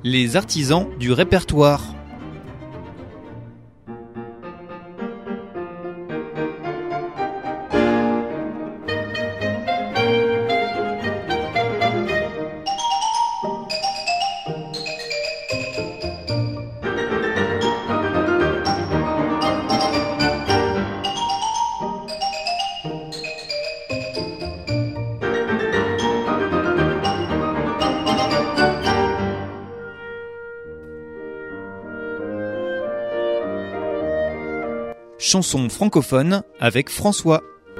Les artisans du répertoire. Chanson francophone avec François.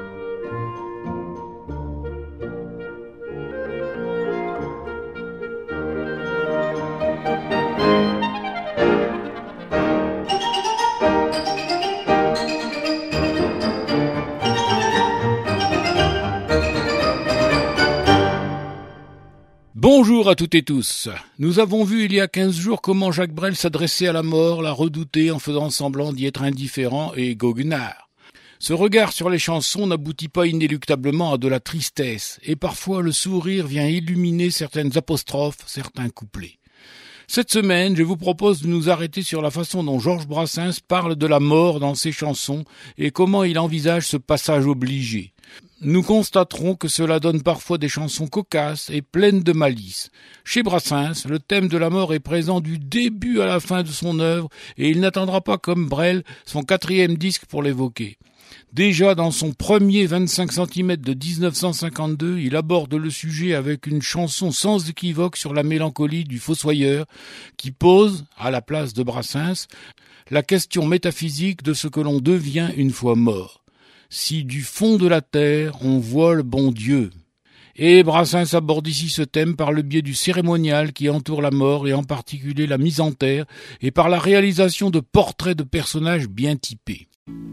Bonjour à toutes et tous. Nous avons vu il y a 15 jours comment Jacques Brel s'adressait à la mort, la redoutait en faisant semblant d'y être indifférent et goguenard. Ce regard sur les chansons n'aboutit pas inéluctablement à de la tristesse, et parfois le sourire vient illuminer certaines apostrophes, certains couplets. Cette semaine, je vous propose de nous arrêter sur la façon dont Georges Brassens parle de la mort dans ses chansons et comment il envisage ce passage obligé. Nous constaterons que cela donne parfois des chansons cocasses et pleines de malice. Chez Brassens, le thème de la mort est présent du début à la fin de son œuvre et il n'attendra pas comme Brel son 4e disque pour l'évoquer. Déjà dans son premier 25 cm de 1952, il aborde le sujet avec une chanson sans équivoque sur la mélancolie du fossoyeur qui pose, à la place de Brassens, la question métaphysique de ce que l'on devient une fois mort. Si du fond de la terre on voit le bon Dieu. Et Brassens aborde ici ce thème par le biais du cérémonial qui entoure la mort et en particulier la mise en terre et par la réalisation de portraits de personnages bien typés.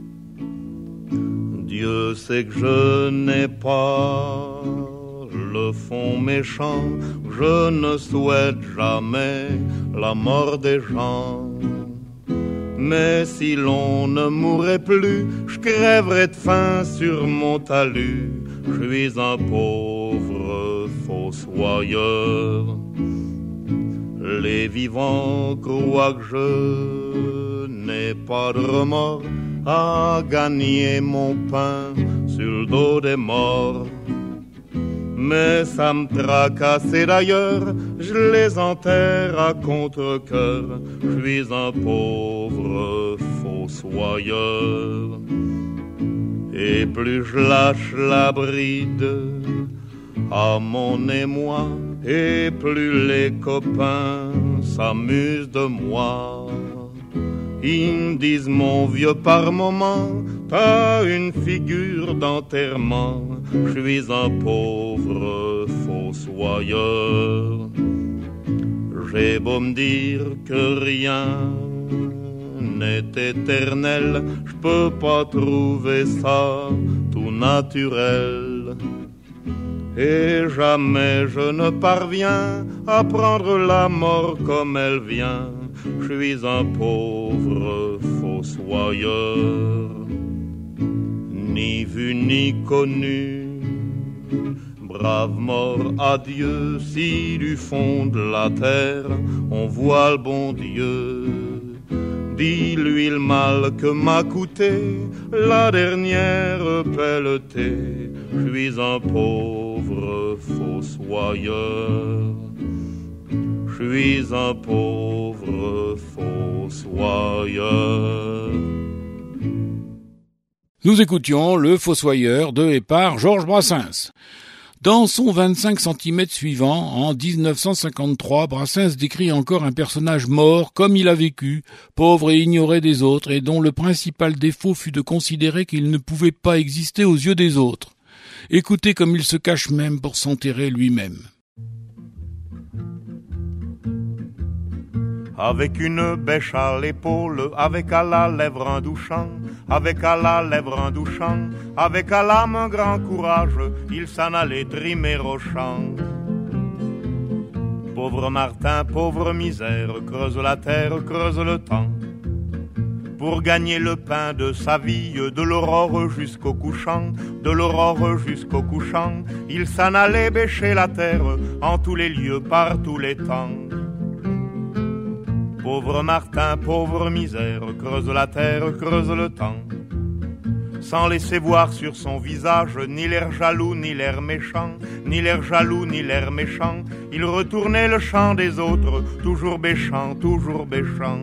Dieu sait que je n'ai pas le fond méchant, je ne souhaite jamais la mort des gens. Mais si l'on ne mourrait plus, je crèverais de faim sur mon talus. Je suis un pauvre fossoyeur. Les vivants croient que je n'ai pas de remords à gagner mon pain sur le dos des morts. Mais ça me tracasse et d'ailleurs, je les enterre à contre-cœur. Je suis un pauvre fossoyeur. Et plus je lâche la bride à mon émoi, et plus les copains s'amusent de moi. Ils me disent mon vieux par moment, t'as une figure d'enterrement. Je suis un pauvre fossoyeur. J'ai beau me dire que rien n'est éternel, je peux pas trouver ça tout naturel. Et jamais je ne parviens à prendre la mort comme elle vient. Je suis un pauvre fossoyeur, ni vu ni connu. Brave mort, adieu, si du fond de la terre on voit le bon Dieu. Dis-lui le mal que m'a coûté la dernière pelletée. Je suis un pauvre fossoyeur. Je suis un pauvre fossoyeur. Nous écoutions Le Fossoyeur de et par Georges Brassens. Dans son 25 cm suivant, en 1953, Brassens décrit encore un personnage mort comme il a vécu, pauvre et ignoré des autres, et dont le principal défaut fut de considérer qu'il ne pouvait pas exister aux yeux des autres. Écoutez comme il se cache même pour s'enterrer lui-même. Avec une bêche à l'épaule, avec à la lèvre un douchant, avec à la lèvre un douchant, avec à l'âme un grand courage, il s'en allait trimer au champ. Pauvre Martin, pauvre misère, creuse la terre, creuse le temps. Pour gagner le pain de sa vie, de l'aurore jusqu'au couchant, de l'aurore jusqu'au couchant, il s'en allait bêcher la terre, en tous les lieux, par tous les temps. Pauvre Martin, pauvre misère, creuse la terre, creuse le temps, sans laisser voir sur son visage ni l'air jaloux, ni l'air méchant, ni l'air jaloux, ni l'air méchant. Il retournait le chant des autres, toujours béchant, toujours béchant.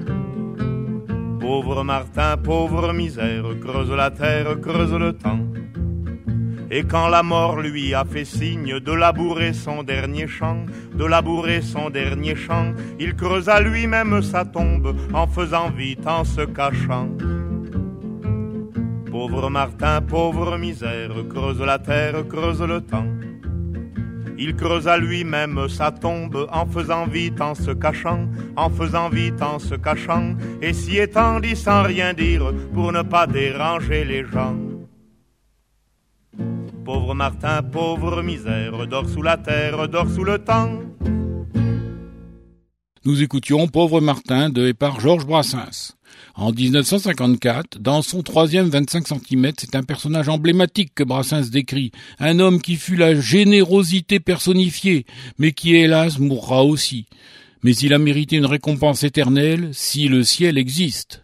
Pauvre Martin, pauvre misère, creuse la terre, creuse le temps. Et quand la mort lui a fait signe de labourer son dernier champ, de labourer son dernier champ, il creusa lui-même sa tombe en faisant vite, en se cachant. Pauvre Martin, pauvre misère, creuse la terre, creuse le temps. Il creusa lui-même sa tombe en faisant vite, en se cachant, en faisant vite, en se cachant, et s'y étendit sans rien dire pour ne pas déranger les gens. Pauvre Martin, pauvre misère, dors sous la terre, dors sous le temps. Nous écoutions Pauvre Martin de et par Georges Brassens. En 1954, dans son 3e 25 cm, c'est un personnage emblématique que Brassens décrit, un homme qui fut la générosité personnifiée, mais qui hélas mourra aussi. Mais il a mérité une récompense éternelle si le ciel existe.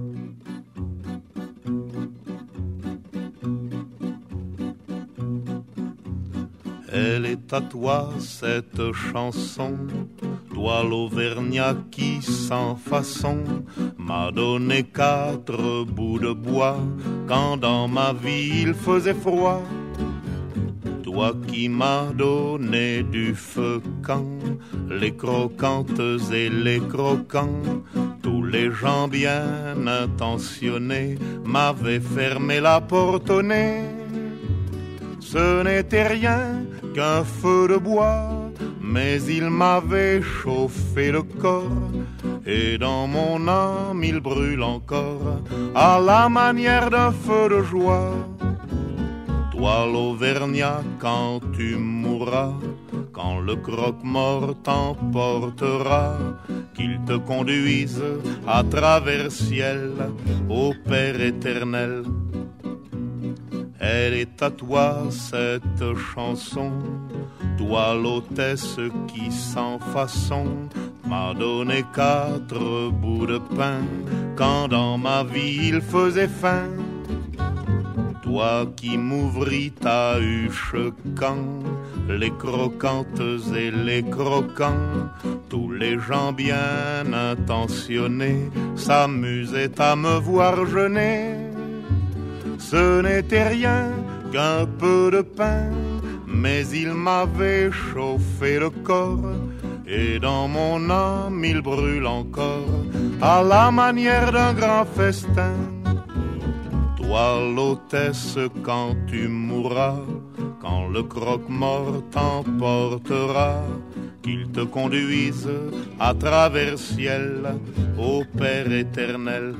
Elle est à toi cette chanson, toi l'Auvergnat qui sans façon m'a donné 4 bouts de bois quand dans ma vie il faisait froid. Toi qui m'as donné du feu quand les croquantes et les croquants, tous les gens bien intentionnés m'avaient fermé la porte au nez. Ce n'était rien qu'un feu de bois, mais il m'avait chauffé le corps, et dans mon âme il brûle encore, à la manière d'un feu de joie. Toi l'Auvergnat, quand tu mourras, quand le croque-mort t'emportera, qu'il te conduise à travers ciel, au Père éternel. Elle est à toi cette chanson, toi l'hôtesse qui sans façon m'a donné 4 bouts de pain quand dans ma vie il faisait faim. Toi qui m'ouvris ta huche quand les croquantes et les croquants, tous les gens bien intentionnés s'amusaient à me voir jeûner. Ce n'était rien qu'un peu de pain, mais il m'avait chauffé le corps, et dans mon âme il brûle encore, à la manière d'un grand festin. Toi l'hôtesse, quand tu mourras, quand le croque-mort t'emportera, qu'il te conduise à travers ciel, au Père éternel.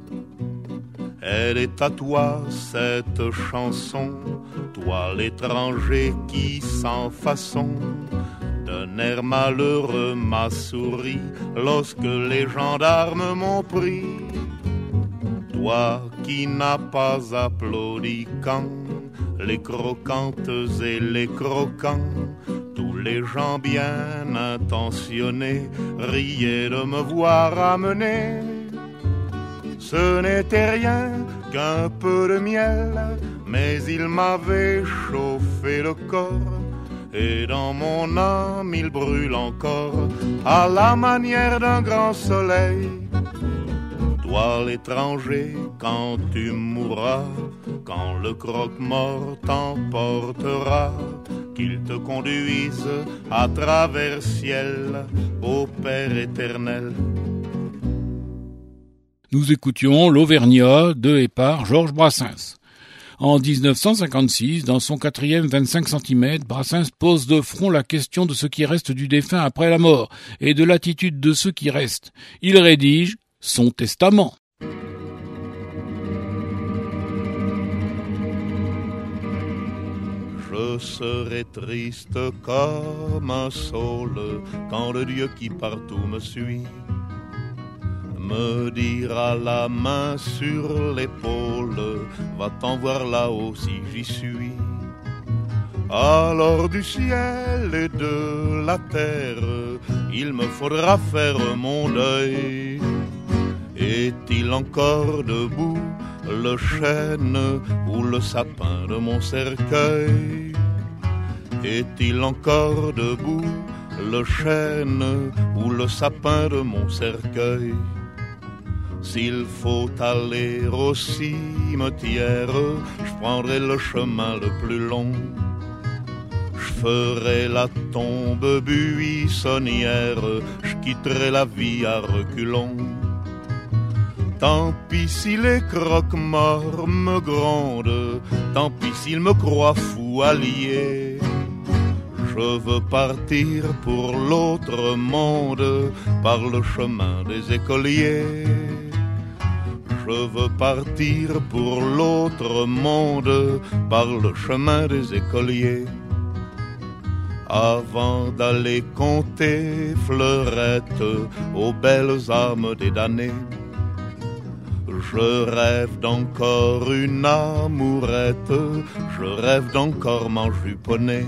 Elle est à toi cette chanson, toi l'étranger qui sans façon d'un air malheureux m'a souri lorsque les gendarmes m'ont pris. Toi qui n'as pas applaudi quand les croquantes et les croquants, tous les gens bien intentionnés riaient de me voir amener. Ce n'était rien qu'un peu de miel, mais il m'avait chauffé le corps, et dans mon âme il brûle encore, à la manière d'un grand soleil. Toi l'étranger, quand tu mourras, quand le croque-mort t'emportera, qu'il te conduise à travers ciel, au Père éternel. Nous écoutions l'Auvergnat de et par Georges Brassens. En 1956, dans son 4e 25 cm, Brassens pose de front la question de ce qui reste du défunt après la mort et de l'attitude de ceux qui restent. Il rédige son testament. Je serai triste comme un saule quand le Dieu qui partout me suit me dira la main sur l'épaule, va-t'en voir là-haut si j'y suis. Alors du ciel et de la terre, il me faudra faire mon deuil. Est-il encore debout le chêne ou le sapin de mon cercueil? Est-il encore debout le chêne ou le sapin de mon cercueil? S'il faut aller au cimetière, je prendrai le chemin le plus long. Je ferai la tombe buissonnière, je quitterai la vie à reculons. Tant pis si les croque-morts me grondent, tant pis s'ils me croient fou allié. Je veux partir pour l'autre monde, par le chemin des écoliers. Je veux partir pour l'autre monde, par le chemin des écoliers. Avant d'aller compter fleurettes aux belles âmes des damnés, je rêve d'encore une amourette, je rêve d'encore m'enjuponner.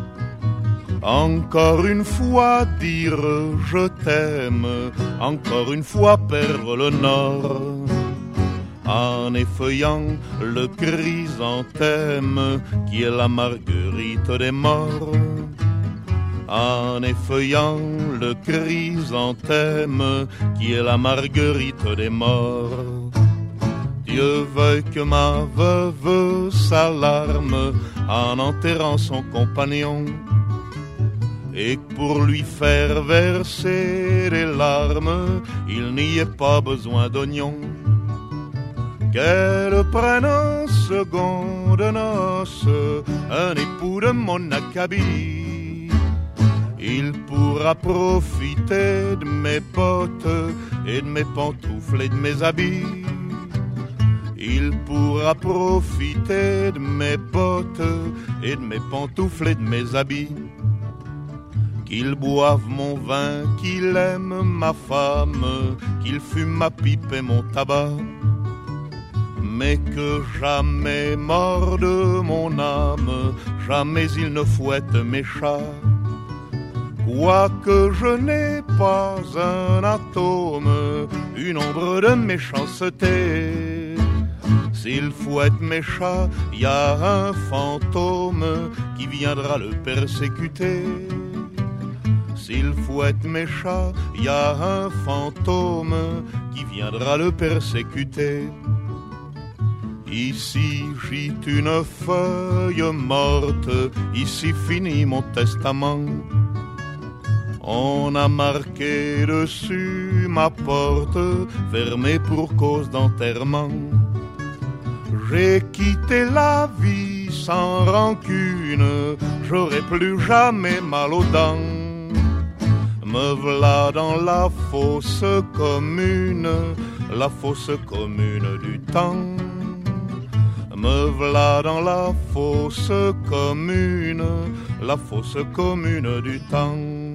Encore une fois dire je t'aime, encore une fois perdre le nord. En effeuillant le chrysanthème qui est la marguerite des morts. En effeuillant le chrysanthème qui est la marguerite des morts. Dieu veuille que ma veuve s'alarme en enterrant son compagnon, et que pour lui faire verser des larmes, il n'y ait pas besoin d'oignons. Qu'elle prenne en seconde noce un époux de mon acabit. Il pourra profiter de mes bottes et de mes pantoufles et de mes habits. Il pourra profiter de mes bottes et de mes pantoufles et de mes habits. Qu'il boive mon vin, qu'il aime ma femme, qu'il fume ma pipe et mon tabac, mais que jamais morde mon âme, jamais il ne fouette mes chats. Quoique je n'ai pas un atome, une ombre de méchanceté, s'il fouette mes chats, y a un fantôme qui viendra le persécuter. S'il fouette mes chats, y a un fantôme qui viendra le persécuter. Ici gîte une feuille morte, ici finit mon testament. On a marqué dessus ma porte, fermée pour cause d'enterrement. J'ai quitté la vie sans rancune, j'aurai plus jamais mal aux dents. Me v'là dans la fosse commune du temps. Me v'là dans la fosse commune du temps.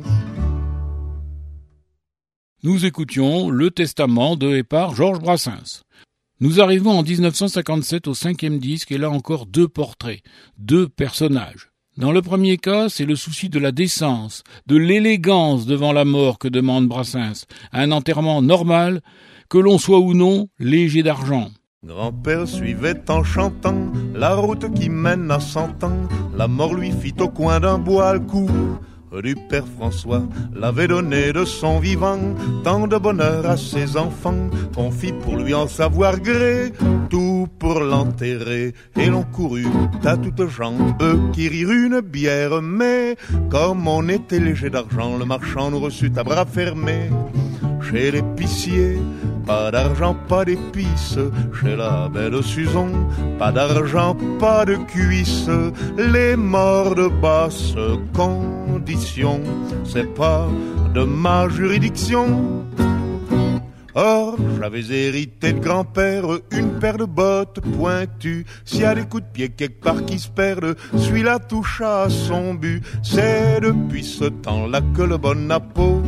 Nous écoutions Le Testament de et par Georges Brassens. Nous arrivons en 1957 au 5e disque et là encore 2 portraits, 2 personnages. Dans le premier cas, c'est le souci de la décence, de l'élégance devant la mort que demande Brassens, un enterrement normal, que l'on soit ou non léger d'argent. Grand-père suivait en chantant la route qui mène à 100 ans. La mort lui fit au coin d'un bois le coup du père François, l'avait donné de son vivant tant de bonheur à ses enfants qu'on fit pour lui en savoir gré tout pour l'enterrer. Et l'on courut à toutes jambes qui rirent une bière, mais comme on était léger d'argent, le marchand nous reçut à bras fermés. Chez l'épicier, pas d'argent, pas d'épices. Chez la belle Suzon, pas d'argent, pas de cuisses. Les morts de basse condition, c'est pas de ma juridiction. Or, j'avais hérité de grand-père une paire de bottes pointues. S'il y a des coups de pied quelque part qui se perdent, celui-là toucha à son but. C'est depuis ce temps-là que le bon apôtre,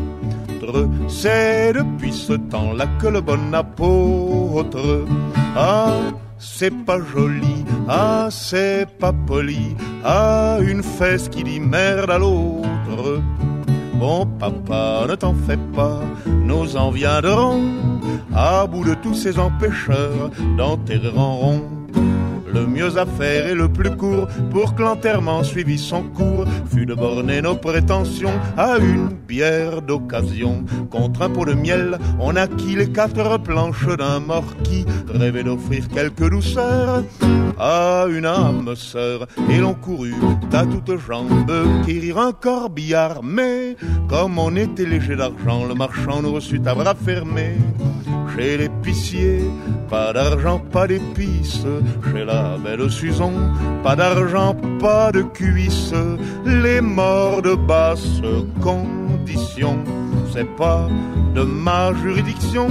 c'est depuis ce temps-là que le bon apôtre a c'est pas joli, ah, c'est pas poli, ah, une fesse qui dit merde à l'autre. Bon papa, ne t'en fais pas, nous en viendrons à bout de tous ces empêcheurs d'enterrer en rond. Le mieux à faire et le plus court pour que l'enterrement suivît son cours fut de borner nos prétentions à une bière d'occasion. Contre un pot de miel, on acquit les 4 planches d'un mort qui rêvait d'offrir quelques douceurs à une âme sœur. Et l'on courut à toutes jambes quérir un corbillard. Mais comme on était léger d'argent, le marchand nous reçut à bras fermés. Chez l'épicier, pas d'argent, pas d'épices. Chez la belle Suzon, pas d'argent, pas de cuisses. Les morts de basse condition, c'est pas de ma juridiction.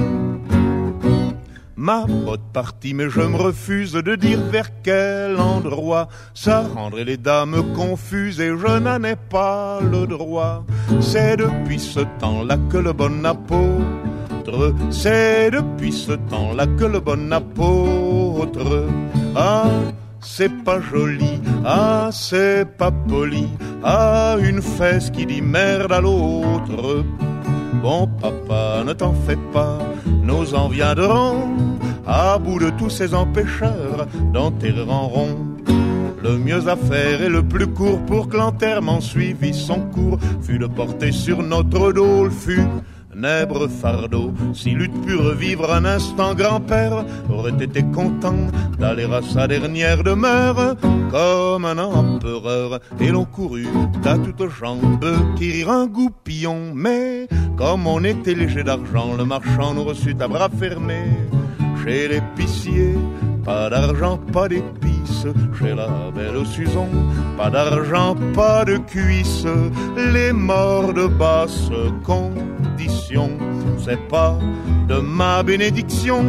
Ma botte partie, mais je me refuse de dire vers quel endroit. Ça rendrait les dames confuses et je n'en ai pas le droit. C'est depuis ce temps-là que le bon apôtre, c'est depuis ce temps-là que le bon apôtre, ah, c'est pas joli, ah, c'est pas poli, ah, une fesse qui dit merde à l'autre. Bon papa, ne t'en fais pas, nous en viendrons à bout de tous ces empêcheurs d'enterrer en rond. Le mieux à faire et le plus court pour que l'enterrement suivît son cours fut de porter sur notre dos le funèbre fardeau. S'il eût pu revivre un instant, grand-père aurait été content d'aller à sa dernière demeure comme un empereur. Et l'on courut à toutes jambes quérir un goupillon. Mais comme on était léger d'argent, le marchand nous reçut à bras fermés. Chez l'épicier, pas d'argent, pas d'épices. Chez la belle Suzon, pas d'argent, pas de cuisses. Les morts de basse condition, c'est pas de ma bénédiction.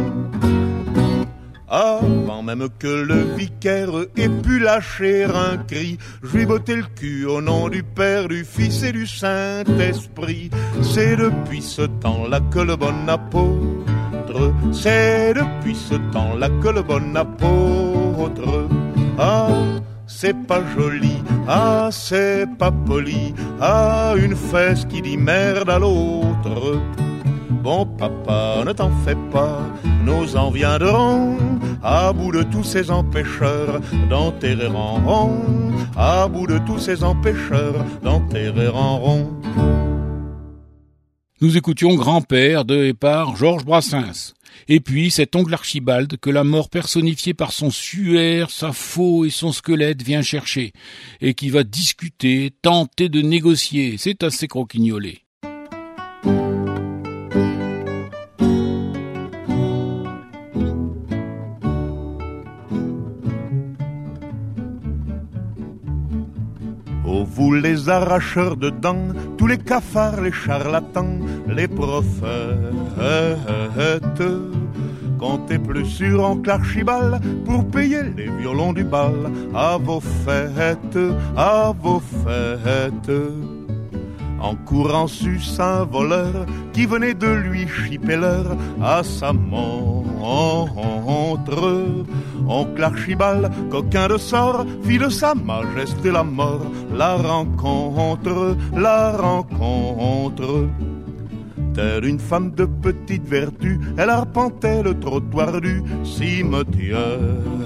Avant même que le vicaire ait pu lâcher un cri, je lui bottais le cul au nom du Père, du Fils et du Saint-Esprit. C'est depuis ce temps-là que le bon apôtre, c'est depuis ce temps-là que le bon apôtre, ah, c'est pas joli, ah, c'est pas poli, ah, une fesse qui dit merde à l'autre. Bon papa, ne t'en fais pas, nous en viendrons à bout de tous ces empêcheurs d'enterrer en rond, à bout de tous ces empêcheurs d'enterrer en rond. Nous écoutions Grand-père de et par Georges Brassens. Et puis cet oncle Archibald que la mort personnifiée par son suaire, sa faux et son squelette vient chercher, et qui va discuter, tenter de négocier. C'est assez croquignolé. Oh, vous les arracheurs de dents, tous les cafards, les charlatans, les prophètes, comptez plus sur oncle Archibald pour payer les violons du bal à vos fêtes, à vos fêtes. En courant sus un voleur qui venait de lui chipper l'heure à sa montre. Oncle Archibald, coquin de sort, fit de sa majesté la mort. La rencontre, la rencontre. Telle une femme de petite vertu, elle arpentait le trottoir du cimetière,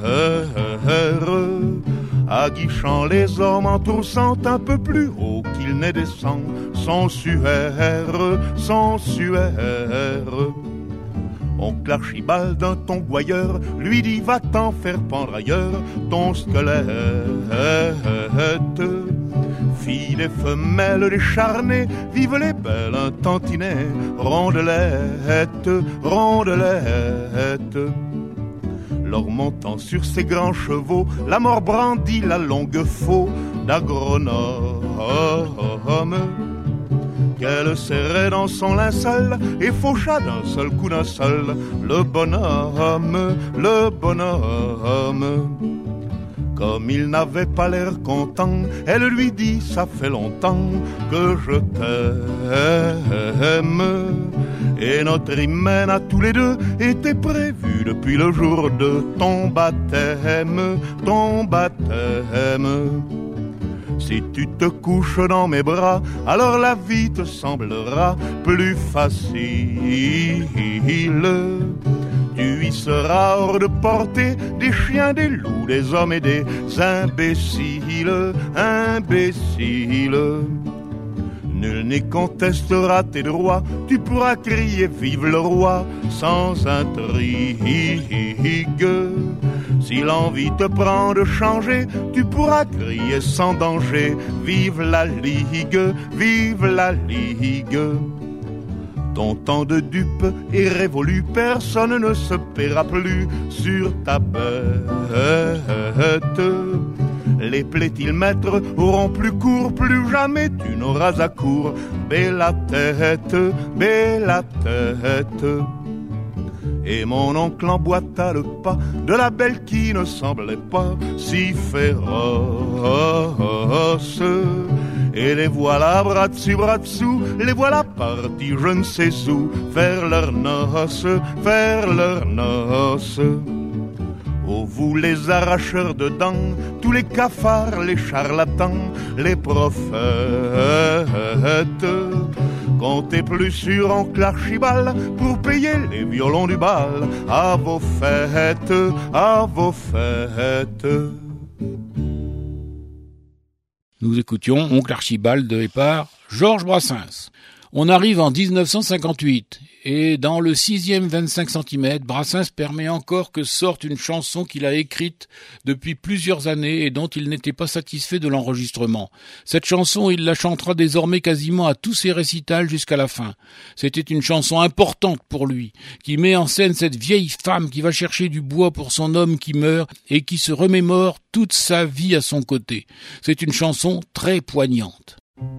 aguichant les hommes en troussant un peu plus haut qu'il ne descend son suaire, son suaire. Oncle Archibald d'un ton gouailleur lui dit va-t'en faire pendre ailleurs ton squelette. Filles et femelles décharnées, vivent les belles un tantinet, rondelette, rondelette. Leur montant sur ses grands chevaux, la mort brandit la longue faux d'agronome qu'elle serrait dans son linceul et faucha d'un seul coup d'un seul le bonhomme, le bonhomme. Comme il n'avait pas l'air content, elle lui dit « Ça fait longtemps que je t'aime ». Et notre hymen à tous les deux était prévu depuis le jour de ton baptême, ton baptême. Si tu te couches dans mes bras, alors la vie te semblera plus facile. Tu y seras hors de portée des chiens, des loups, des hommes et des imbéciles, imbéciles. Nul n'y contestera tes droits, tu pourras crier vive le roi sans intrigue. Si l'envie te prend de changer, tu pourras crier sans danger vive la ligue, vive la ligue. Ton temps de dupe est révolu, personne ne se paiera plus sur ta bête. Les plaies-il-maîtres auront plus court, plus jamais tu n'auras à court. Bella tête, bella tête. Et mon oncle emboîta le pas de la belle qui ne semblait pas si féroce. Et les voilà bras dessus, bras dessous, les voilà partis je ne sais où, faire leurs noces, faire leurs noces. Oh vous les arracheurs de dents, tous les cafards, les charlatans, les prophètes, comptez plus sur oncle Archibald pour payer les violons du bal à vos fêtes, à vos fêtes. Nous écoutions Oncle Archibald et par Georges Brassens. On arrive en 1958 et dans le 6e 25 cm, Brassens permet encore que sorte une chanson qu'il a écrite depuis plusieurs années et dont il n'était pas satisfait de l'enregistrement. Cette chanson, il la chantera désormais quasiment à tous ses récitals jusqu'à la fin. C'était une chanson importante pour lui, qui met en scène cette vieille femme qui va chercher du bois pour son homme qui meurt et qui se remémore toute sa vie à son côté. C'est une chanson très poignante.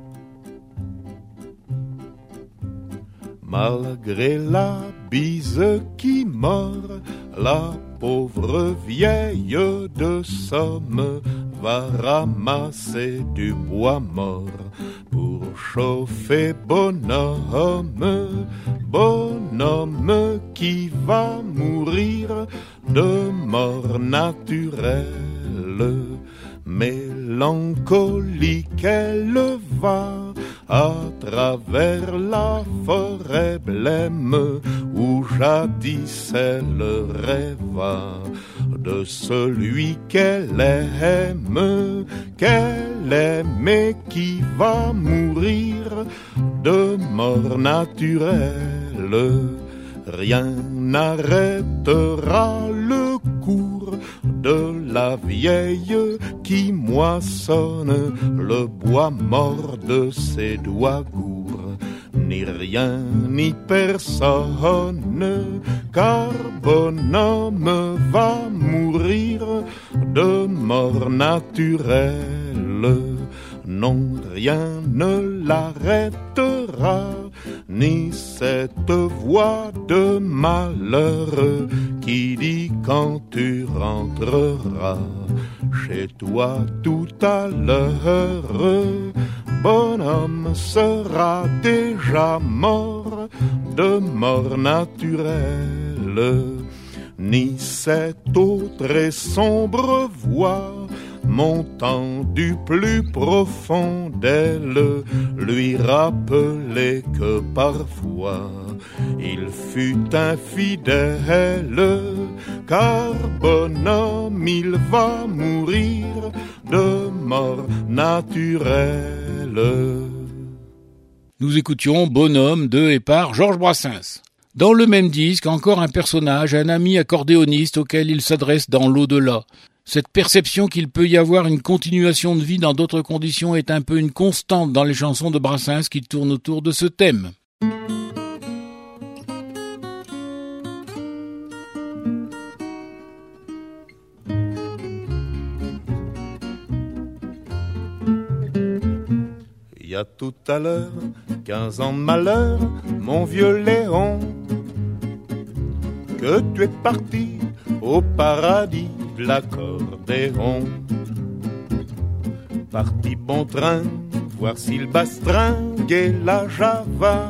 Malgré la bise qui mord, la pauvre vieille de Somme va ramasser du bois mort pour chauffer bonhomme, bonhomme qui va mourir de mort naturelle. Mélancolique elle va à travers la forêt blême où jadis elle rêva de celui qu'elle aime et qui va mourir de mort naturelle. Rien n'arrêtera le cours de la vieille qui moissonne le bois mort de ses doigts gourds. Ni rien ni personne, car bonhomme va mourir de mort naturelle. Non, rien ne l'arrêtera, ni cette voix de malheur qui dit quand tu rentreras chez toi tout à l'heure, bonhomme sera déjà mort de mort naturelle. Ni cette autre et sombre voix montant du plus profond d'elle, lui rappelait que parfois il fut infidèle, car bonhomme il va mourir de mort naturelle. Nous écoutions Bonhomme de et par Georges Brassens. Dans le même disque, encore un personnage, un ami accordéoniste auquel il s'adresse dans l'au-delà. Cette perception qu'il peut y avoir une continuation de vie dans d'autres conditions est un peu une constante dans les chansons de Brassens qui tournent autour de ce thème. Il y a tout à l'heure 15 ans de malheur, mon vieux Léon, que tu es parti au paradis de l'accordéon. Parti bon train, voir s'il bastringuait la Java,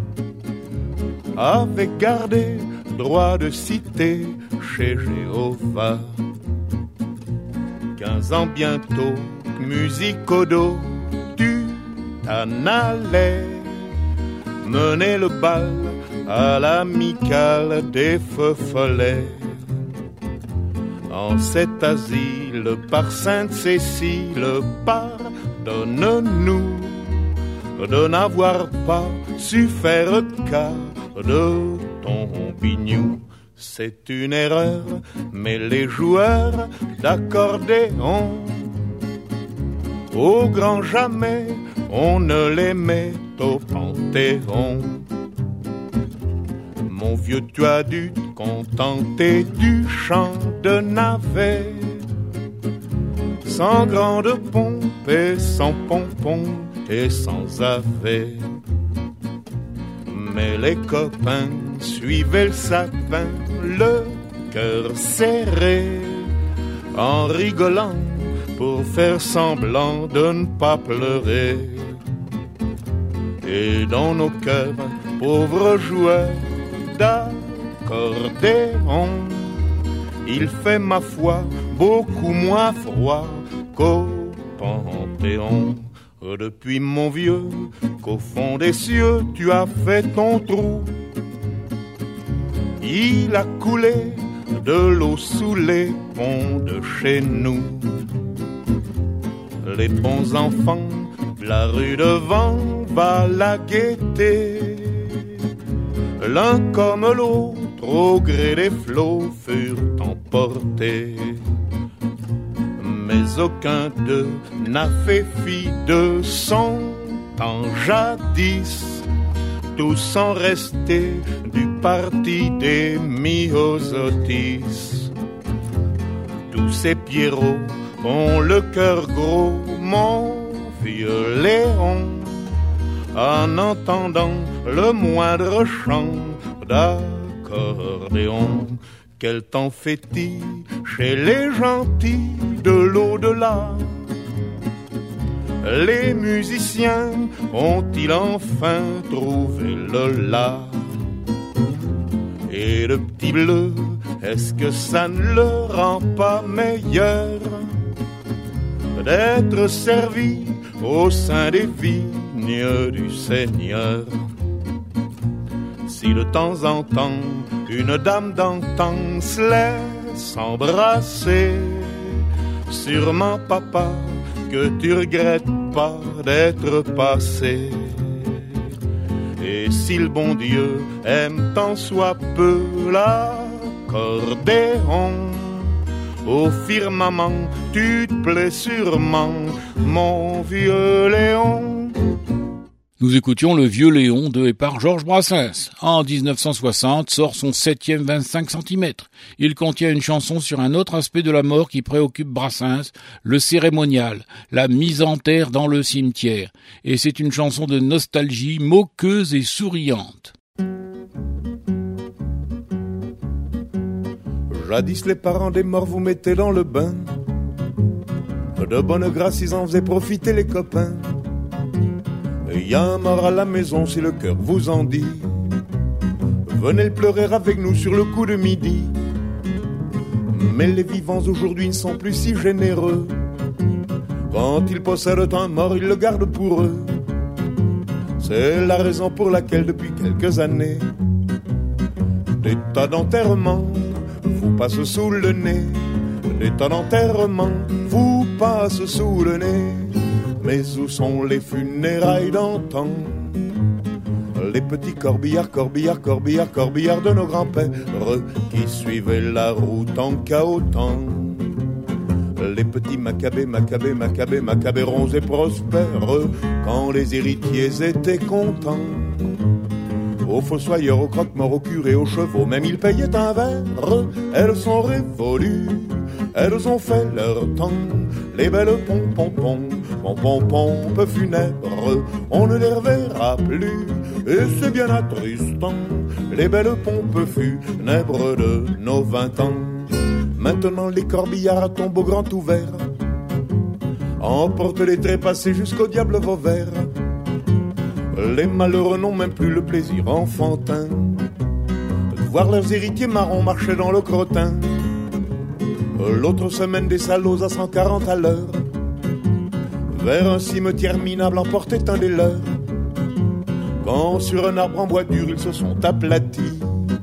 avait gardé droit de citer chez Jéhovah. 15 ans bientôt, musique au dos, tu t'en allais mener le bal à l'amicale des feux follets. En cet asile par Sainte-Cécile, pardonne-nous de n'avoir pas su faire cas de ton bignou. C'est une erreur, mais les joueurs d'accordéon, au grand jamais, on ne les met au Panthéon. Mon vieux, tu as dû te contenter du chant de navet, sans grande pompe et sans pompon et sans ave. Mais les copains suivaient le sapin, le cœur serré, en rigolant pour faire semblant de ne pas pleurer. Et dans nos cœurs, pauvres joueurs d'accordéon, il fait ma foi beaucoup moins froid qu'au Panthéon. Depuis mon vieux, qu'au fond des cieux tu as fait ton trou, il a coulé de l'eau sous les ponts de chez nous. Les bons enfants de la rue devant va la gaieté, l'un comme l'autre au gré des flots furent emportés. Mais aucun d'eux n'a fait fi de son temps jadis, tous sont restés du parti des myosotis. Tous ces pierrots ont le cœur gros, mon vieux Léon, en entendant le moindre chant d'accordéon. Quel temps fait-il chez les gentils de l'au-delà? Les musiciens ont-ils enfin trouvé le la? Et le petit bleu, est-ce que ça ne le rend pas meilleur d'être servi au sein des vignes du Seigneur? Si de temps en temps une dame d'antan se laisse embrasser, sûrement papa que tu regrettes pas d'être passé. Et si le bon Dieu aime tant soit peu l'accordéon, au firmament tu te plais sûrement, mon vieux Léon. Nous écoutions Le Vieux Léon de et par Georges Brassens. En 1960 sort son 7e 25 cm. Il contient une chanson sur un autre aspect de la mort qui préoccupe Brassens, le cérémonial, la mise en terre dans le cimetière. Et c'est une chanson de nostalgie moqueuse et souriante. Jadis les parents des morts vous mettaient dans le bain, de bonne grâce ils en faisaient profiter les copains. Y a un mort à la maison si le cœur vous en dit, venez le pleurer avec nous sur le coup de midi. Mais les vivants aujourd'hui ne sont plus si généreux, quand ils possèdent un mort ils le gardent pour eux. C'est la raison pour laquelle depuis quelques années des tas d'enterrements vous passent sous le nez, des tas d'enterrements vous passent sous le nez. Mais où sont les funérailles d'antan? Les petits corbillards, corbillards, corbillards, corbillards de nos grands-pères qui suivaient la route en cahotant. Les petits macabées, macabées, macabées, macabées ronds et prospères, quand les héritiers étaient contents. Aux fossoyeurs, aux croque-morts, aux curés, aux chevaux, même ils payaient un verre. Elles sont révolues, elles ont fait leur temps. Les belles pompons, pompes funèbres, on ne les reverra plus, et c'est bien attristant. Les belles pompes funèbres de nos 20 ans. Maintenant les corbillards tombent au grand ouvert, emportent les trépassés jusqu'au diable Vauvert. Les malheureux n'ont même plus le plaisir enfantin de voir leurs héritiers marrons marcher dans le crottin. L'autre semaine des salauds à 140 à l'heure vers un cimetière minable emportait un des leurs. Quand sur un arbre en bois dur ils se sont aplatis,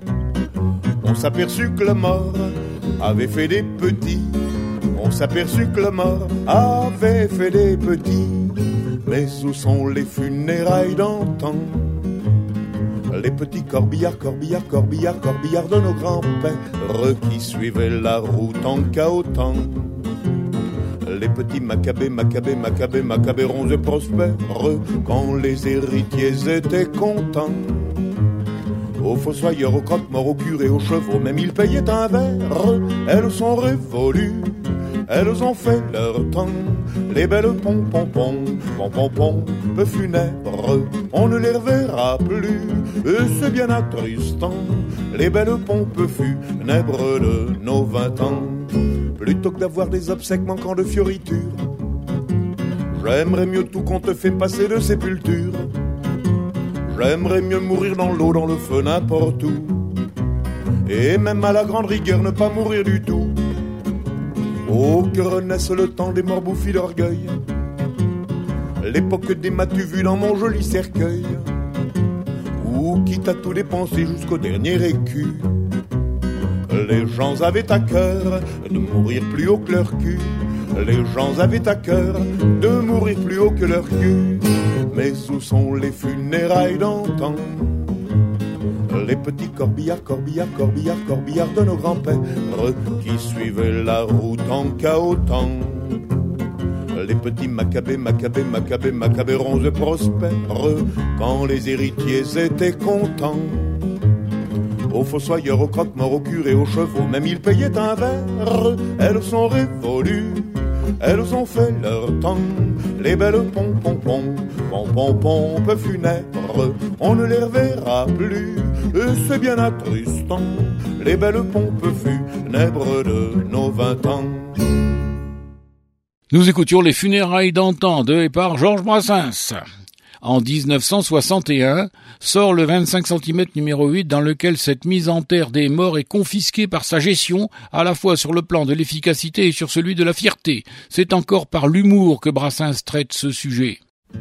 on s'aperçut que le mort avait fait des petits. On s'aperçut que le mort avait fait des petits. Mais où sont les funérailles d'antan? Les petits corbillards, corbillards, corbillards, corbillards de nos grands-pères qui suivaient la route en cahotant. Les petits macabées, macabées, macabées, macabérons et prospères quand les héritiers étaient contents. Aux fossoyeurs, aux croque-morts, aux curés, aux chevaux, même ils payaient un verre. Elles sont révolues, elles ont fait leur temps. Les belles pom-pom-pom, pom-pom-pom, peu funèbres, on ne les reverra plus, et c'est bien attristant. Les belles pompes funèbres de nos 20 ans. Plutôt que d'avoir des obsèques manquant de fioritures, j'aimerais mieux tout qu'on te fait passer de sépulture. J'aimerais mieux mourir dans l'eau, dans le feu, n'importe où, et même à la grande rigueur ne pas mourir du tout. Oh, que renaisse le temps des morts bouffis d'orgueil, l'époque des m'as-tu vu dans mon joli cercueil, où quitte à tout dépenser jusqu'au dernier écu, les gens avaient à cœur de mourir plus haut que leur cul. Les gens avaient à cœur de mourir plus haut que leur cul. Mais où sont les funérailles d'antan? Les petits corbillards, corbillards, corbillards, corbillards de nos grands-pères qui suivaient la route en cahotant. Les petits macabées, macabées, macabées, macabérons et prospères quand les héritiers étaient contents. Aux fossoyeurs, aux croque-morts, aux curés, aux chevaux, même ils payaient un verre. Elles sont révolues, elles ont fait leur temps. Les belles pom-pom-pom, pom-pom-pom, peu funèbres, on ne les reverra plus, et c'est bien attristant. Les belles pompes funèbres de nos 20 ans. Nous écoutions les funérailles d'antan de et par Georges Brassens. En 1961, sort le 25 cm numéro 8 dans lequel cette mise en terre des morts est confisquée par sa gestion, à la fois sur le plan de l'efficacité et sur celui de la fierté. C'est encore par l'humour que Brassens traite ce sujet.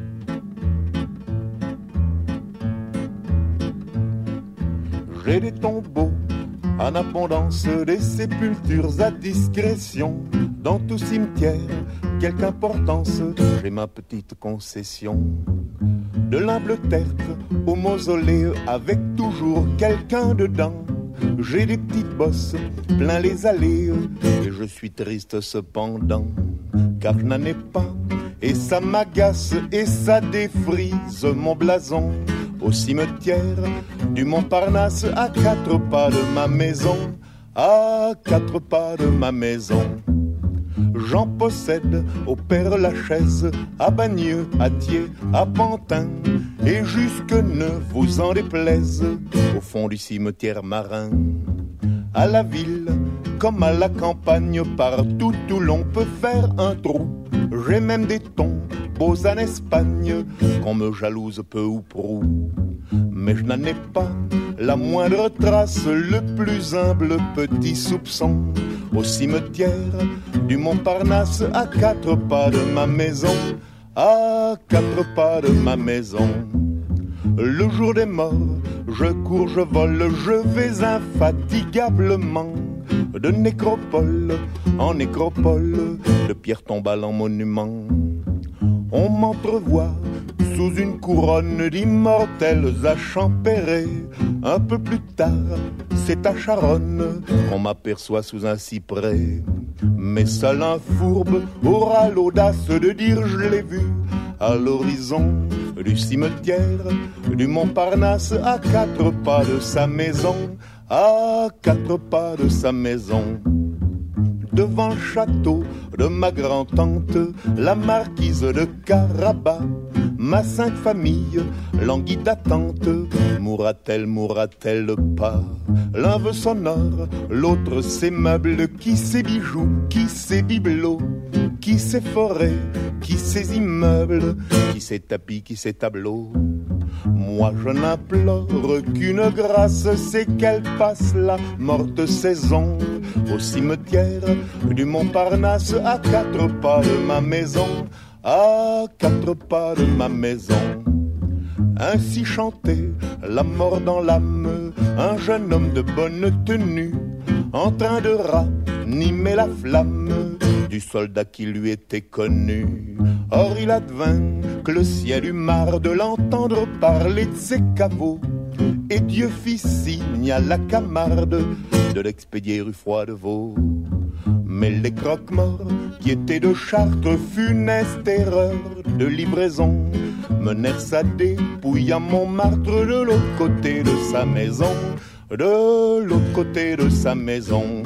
J'ai des tombeaux en abondance, des sépultures à discrétion. Dans tout cimetière, quelque importance, j'ai ma petite concession. De l'humble tertre au mausolée, avec toujours quelqu'un dedans. J'ai des petites bosses plein les allées, et je suis triste cependant, car je n'en ai pas, et ça m'agace et ça défrise mon blason. Au cimetière du Montparnasse, à 4 pas de ma maison, à 4 pas de ma maison. J'en possède au Père-Lachaise, à Bagneux, à Thiers, à Pantin, et jusque ne vous en déplaise, au fond du cimetière marin. À la ville, comme à la campagne, partout où l'on peut faire un trou. J'ai même des tombeaux en Espagne, qu'on me jalouse peu ou prou. Mais je n'en ai pas la moindre trace, le plus humble petit soupçon. Au cimetière du Montparnasse, à 4 pas de ma maison, à 4 pas de ma maison. Le jour des morts, je cours, je vole, je vais infatigablement de nécropole en nécropole, de pierre tombale en monument. On m'entrevoit sous une couronne d'immortels à Champéret. Un peu plus tard, c'est à Charonne qu'on m'aperçoit sous un cyprès. Mais seul un fourbe aura l'audace de dire je l'ai vu à l'horizon du cimetière du Montparnasse, à 4 pas de sa maison, à 4 pas de sa maison. Devant le château de ma grand-tante, la marquise de Carabas, ma sainte famille languit d'attente. Mourra-t-elle pas? L'un veut son or, l'autre ses meubles, qui ses bijoux, qui ses bibelots, qui ses forêts, qui ses immeubles, qui ses tapis, qui ses tableaux. Moi je n'implore qu'une grâce, c'est qu'elle passe la morte saison au cimetière du Montparnasse, à 4 pas de ma maison, à 4 pas de ma maison. Ainsi chantait la mort dans l'âme, un jeune homme de bonne tenue, en train de ranimer la flamme du soldat qui lui était connu. Or il advint que le ciel eut marre de l'entendre parler de ses caveaux, et Dieu fit signe à la Camarde de l'expédier rue Froidevaux. Mais les croque-morts qui étaient de Chartres, funeste erreur de livraison, menèrent sa dépouille à Montmartre, de l'autre côté de sa maison, de l'autre côté de sa maison.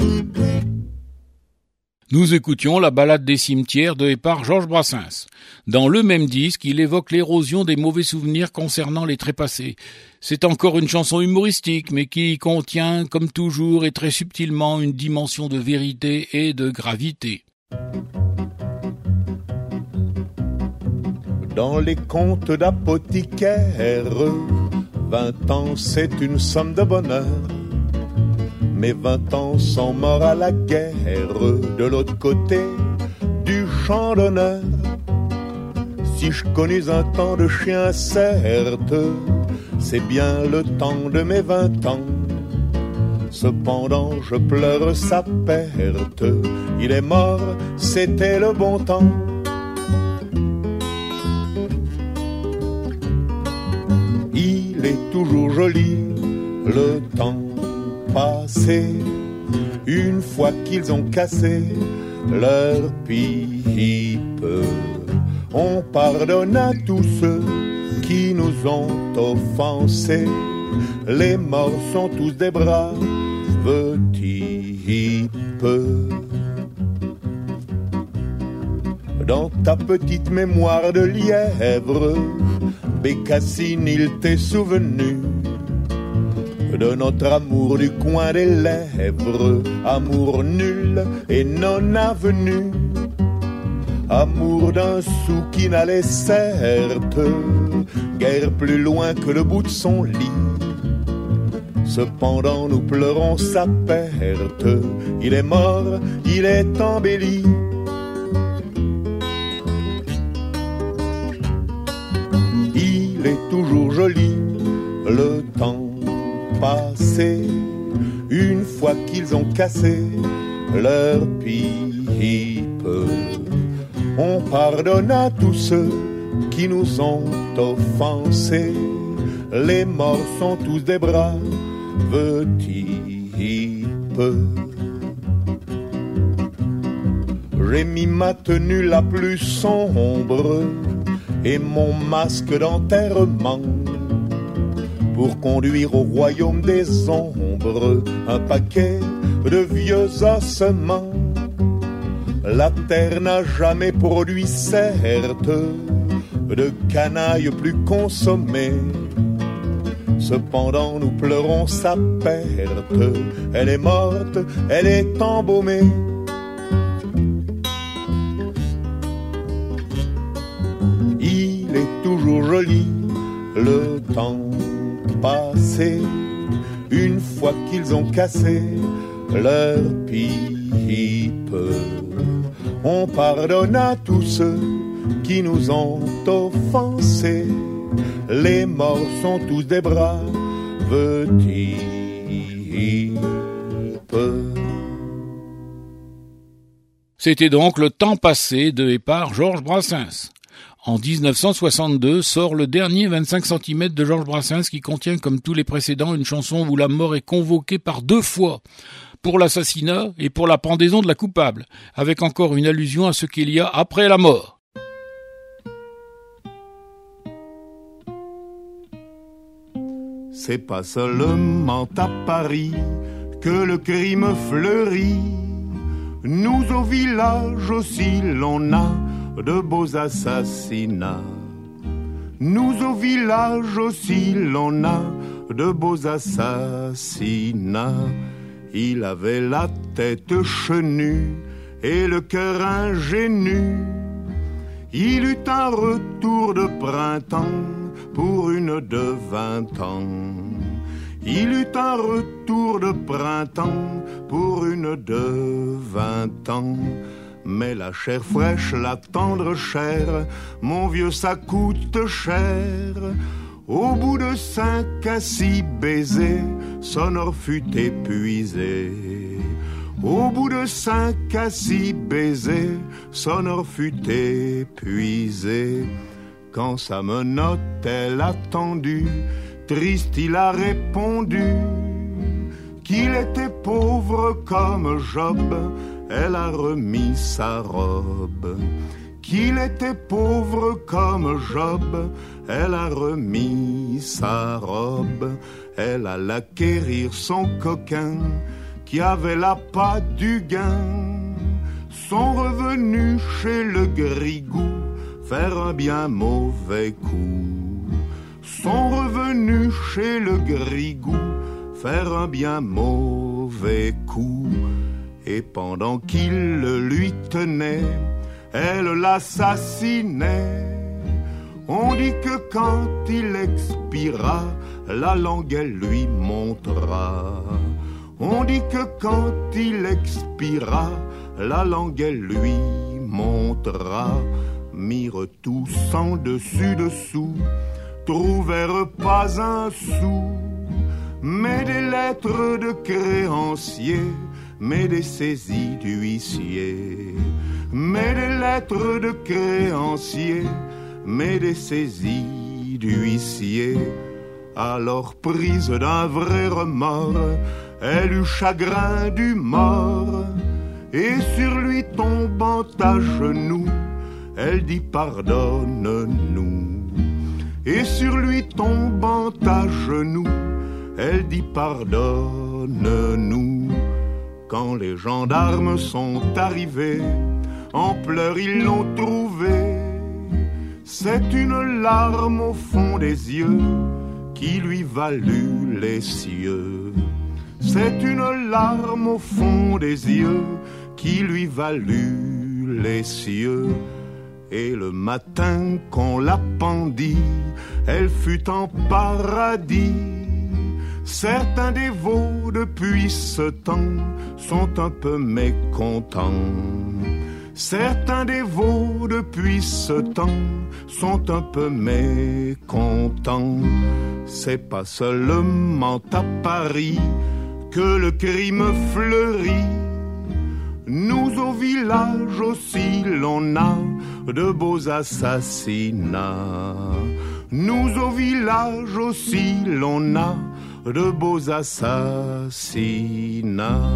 Nous écoutions la balade des cimetières de et par Georges Brassens. Dans le même disque, il évoque l'érosion des mauvais souvenirs concernant les trépassés. C'est encore une chanson humoristique, mais qui contient, comme toujours et très subtilement, une dimension de vérité et de gravité. Dans les contes d'apothicaire, 20 ans c'est une somme de bonheur. Mais 20 ans sont morts à la guerre, de l'autre côté du champ d'honneur. Si je connus un temps de chien, certes, c'est bien le temps de mes 20 ans. Cependant je pleure sa perte, il est mort, c'était le bon temps. Il est toujours joli, le temps passé, une fois qu'ils ont cassé leur pipe. On pardonne à tous ceux qui nous ont offensés. Les morts sont tous des braves types. Dans ta petite mémoire de lièvre, Bécassine, il t'est souvenu de notre amour du coin des lèvres, amour nul et non avenu, amour d'un sou qui n'allait certes guère plus loin que le bout de son lit. Cependant nous pleurons sa perte, il est mort, il est embelli. Il est toujours joli, le temps passé, une fois qu'ils ont cassé leur pipe. On pardonne à tous ceux qui nous ont offensés. Les morts sont tous des braves types. J'ai mis ma tenue la plus sombre et mon masque d'enterrement pour conduire au royaume des ombres un paquet de vieux ossements. La terre n'a jamais produit certes de canailles plus consommées. Cependant nous pleurons sa perte, elle est morte, elle est embaumée. Il est toujours joli, le temps passé, une fois qu'ils ont cassé leur pipe. On pardonne à tous ceux qui nous ont offensés. Les morts sont tous des braves types. C'était donc Le temps passé de et par Georges Brassens. En 1962 sort le dernier 25 cm de Georges Brassens qui contient, comme tous les précédents, une chanson où la mort est convoquée par 2 fois, pour l'assassinat et pour la pendaison de la coupable, avec encore une allusion à ce qu'il y a après la mort. C'est pas seulement à Paris que le crime fleurit. Nous au village aussi l'on a de beaux assassinats. Nous au village aussi l'on a de beaux assassinats. Il avait la tête chenue et le cœur ingénu. Il eut un retour de printemps pour une de 20 ans. Il eut un retour de printemps pour une de 20 ans. Mais la chair fraîche, la tendre chair, mon vieux ça coûte cher. Au bout de 5 à 6 baisers, son or fut épuisé. Au bout de 5 à 6 baisers, son or fut épuisé. Quand sa menotte elle a tendu, triste il a répondu qu'il était pauvre comme Job. Elle a remis sa robe. Qu'il était pauvre comme Job. Elle a remis sa robe. Elle alla acquérir son coquin qui avait la patte du gain. Sont revenus chez le grigou faire un bien mauvais coup. Sont revenus chez le grigou faire un bien mauvais coup. Et pendant qu'il le lui tenait, elle l'assassinait. On dit que quand il expira, la langue elle lui montera. On dit que quand il expira, la langue elle lui montera. Mirent tous en dessus-dessous, trouvèrent pas un sou, mais des lettres de créanciers, mais des saisies d'huissiers, mais des lettres de créanciers, mais des saisies d'huissiers. Alors prise d'un vrai remords, elle eut chagrin du mort, et sur lui tombant à genoux, elle dit pardonne-nous. Et sur lui tombant à genoux, elle dit pardonne-nous. Quand les gendarmes sont arrivés, en pleurs ils l'ont trouvé. C'est une larme au fond des yeux qui lui valut les cieux. C'est une larme au fond des yeux qui lui valut les cieux. Et le matin qu'on la pendit, elle fut en paradis. Certains dévots depuis ce temps sont un peu mécontents. Certains dévots depuis ce temps sont un peu mécontents. C'est pas seulement à Paris que le crime fleurit. Nous au village aussi l'on a de beaux assassinats. Nous au village aussi l'on a de beaux assassinats.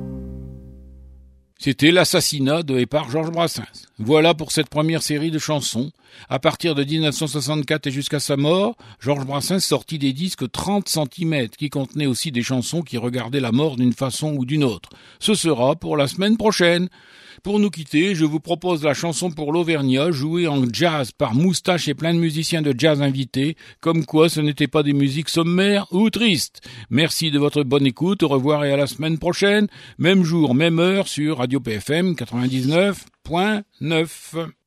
C'était l'assassinat de et par Georges Brassens. Voilà pour cette première série de chansons. À partir de 1964 et jusqu'à sa mort, Georges Brassens sortit des disques 30 cm qui contenaient aussi des chansons qui regardaient la mort d'une façon ou d'une autre. Ce sera pour la semaine prochaine. Pour nous quitter, je vous propose la chanson pour l'Auvergnat, jouée en jazz par Moustache et plein de musiciens de jazz invités, comme quoi ce n'était pas des musiques sommaires ou tristes. Merci de votre bonne écoute, au revoir et à la semaine prochaine, même jour, même heure sur Radio PFM 99.9.